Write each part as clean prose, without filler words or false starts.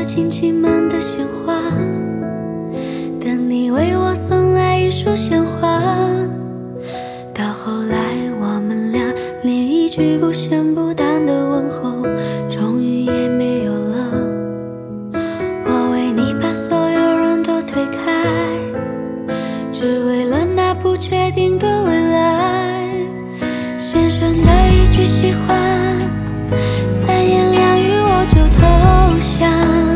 亲戚们的鲜花，等你为我送来一束鲜花。到后来我们俩连一句不咸不淡的问候终于也没有了。我为你把所有人都推开，只为了那不确定的未来。先生的一句喜欢，三言两语我就投降。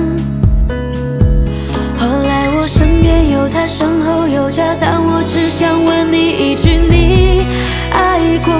后来我身边有他，身后有家，但我只想问你一句，你爱过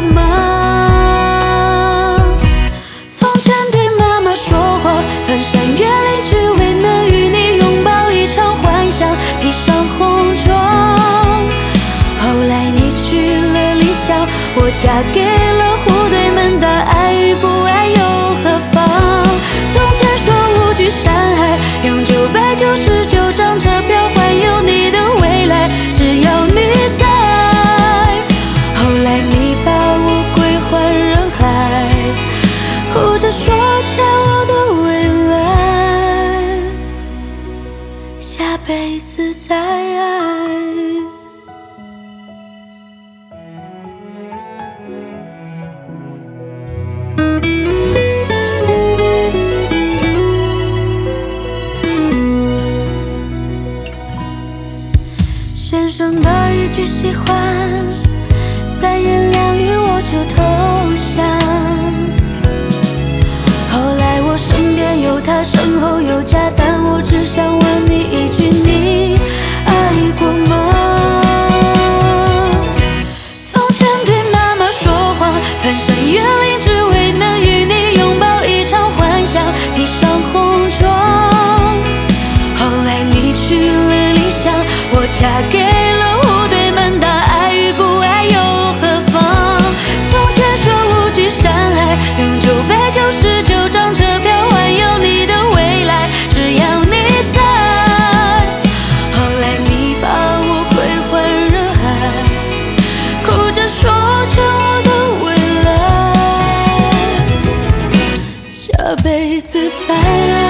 吗？从前对妈妈说谎，翻山越岭只为能与你拥抱一场幻想，披上红妆。后来你去了理想，我嫁给了户对门当，爱与不爱又何妨？从前说无惧山海，用999张车票环游你的未来，只要你在。后来你把我归还人海，哭着说欠我的未来，下辈子再爱。先生的一句喜欢，三言两语我就投降。后来我身边有他，身后有家，但我只想问你一句，你爱过吗？从前对妈妈说谎，翻山越岭只为能与你拥抱一场幻想，披上红妆。后来你去了理想，我嫁给了户对门当，爱与不爱又何妨？从前说无惧山海，用999张车票环游你的未来，只要你在。后来你把我归还人海，哭着说欠我的未来，下辈子再爱。